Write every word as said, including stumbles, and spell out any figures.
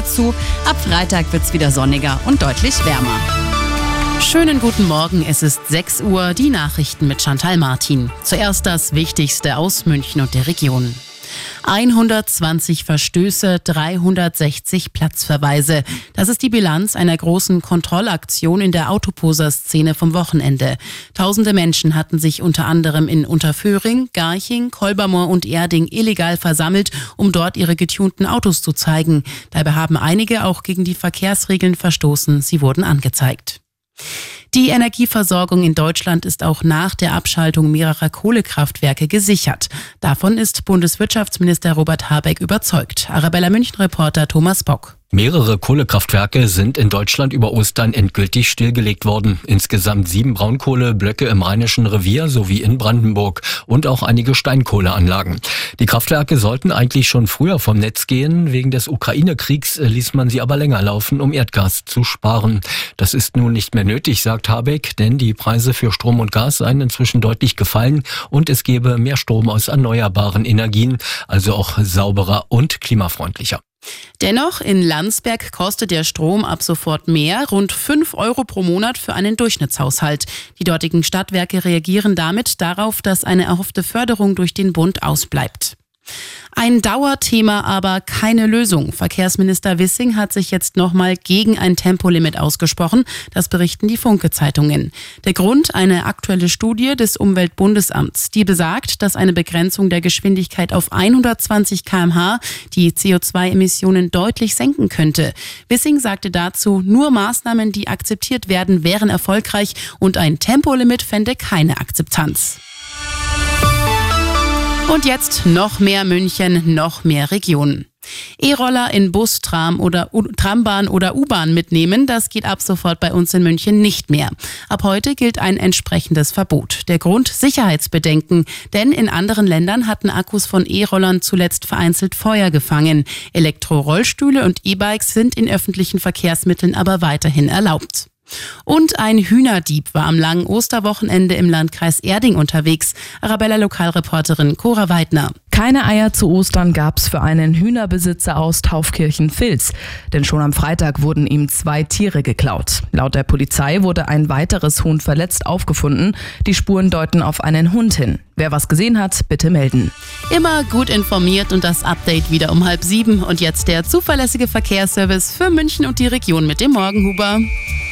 dazu. Ab Freitag wird's wieder sonniger und deutlich wärmer. Schönen guten Morgen, es ist sechs Uhr, die Nachrichten mit Chantal Martin. Zuerst das Wichtigste aus München und der Region. hundertzwanzig Verstöße, dreihundertsechzig Platzverweise. Das ist die Bilanz einer großen Kontrollaktion in der Autoposer-Szene vom Wochenende. Tausende Menschen hatten sich unter anderem in Unterföhring, Garching, Kolbermoor und Erding illegal versammelt, um dort ihre getunten Autos zu zeigen. Dabei haben einige auch gegen die Verkehrsregeln verstoßen. Sie wurden angezeigt. Die Energieversorgung in Deutschland ist auch nach der Abschaltung mehrerer Kohlekraftwerke gesichert. Davon ist Bundeswirtschaftsminister Robert Habeck überzeugt. Arabella München-Reporter Thomas Bock. Mehrere Kohlekraftwerke sind in Deutschland über Ostern endgültig stillgelegt worden. Insgesamt sieben Braunkohleblöcke im Rheinischen Revier sowie in Brandenburg und auch einige Steinkohleanlagen. Die Kraftwerke sollten eigentlich schon früher vom Netz gehen. Wegen des Ukraine-Kriegs ließ man sie aber länger laufen, um Erdgas zu sparen. Das ist nun nicht mehr nötig, sagt Habeck, denn die Preise für Strom und Gas seien inzwischen deutlich gefallen und es gebe mehr Strom aus erneuerbaren Energien, also auch sauberer und klimafreundlicher. Dennoch, in Landsberg kostet der Strom ab sofort mehr, rund fünf Euro pro Monat für einen Durchschnittshaushalt. Die dortigen Stadtwerke reagieren damit darauf, dass eine erhoffte Förderung durch den Bund ausbleibt. Ein Dauerthema, aber keine Lösung. Verkehrsminister Wissing hat sich jetzt nochmal gegen ein Tempolimit ausgesprochen. Das berichten die Funke-Zeitungen. Der Grund, eine aktuelle Studie des Umweltbundesamts. Die besagt, dass eine Begrenzung der Geschwindigkeit auf hundertzwanzig Kilometer pro Stunde die C O zwei Emissionen deutlich senken könnte. Wissing sagte dazu, nur Maßnahmen, die akzeptiert werden, wären erfolgreich und ein Tempolimit fände keine Akzeptanz. Und jetzt noch mehr München, noch mehr Region. E-Roller in Bus, Tram oder U- Trambahn oder U-Bahn mitnehmen, das geht ab sofort bei uns in München nicht mehr. Ab heute gilt ein entsprechendes Verbot. Der Grund: Sicherheitsbedenken. Denn in anderen Ländern hatten Akkus von E-Rollern zuletzt vereinzelt Feuer gefangen. Elektrorollstühle und E-Bikes sind in öffentlichen Verkehrsmitteln aber weiterhin erlaubt. Und ein Hühnerdieb war am langen Osterwochenende im Landkreis Erding unterwegs. Arabella-Lokalreporterin Cora Weidner. Keine Eier zu Ostern gab's für einen Hühnerbesitzer aus Taufkirchen-Vils. Denn schon am Freitag wurden ihm zwei Tiere geklaut. Laut der Polizei wurde ein weiteres Huhn verletzt aufgefunden. Die Spuren deuten auf einen Hund hin. Wer was gesehen hat, bitte melden. Immer gut informiert und das Update wieder um halb sieben. Und jetzt der zuverlässige Verkehrsservice für München und die Region mit dem Morgenhuber.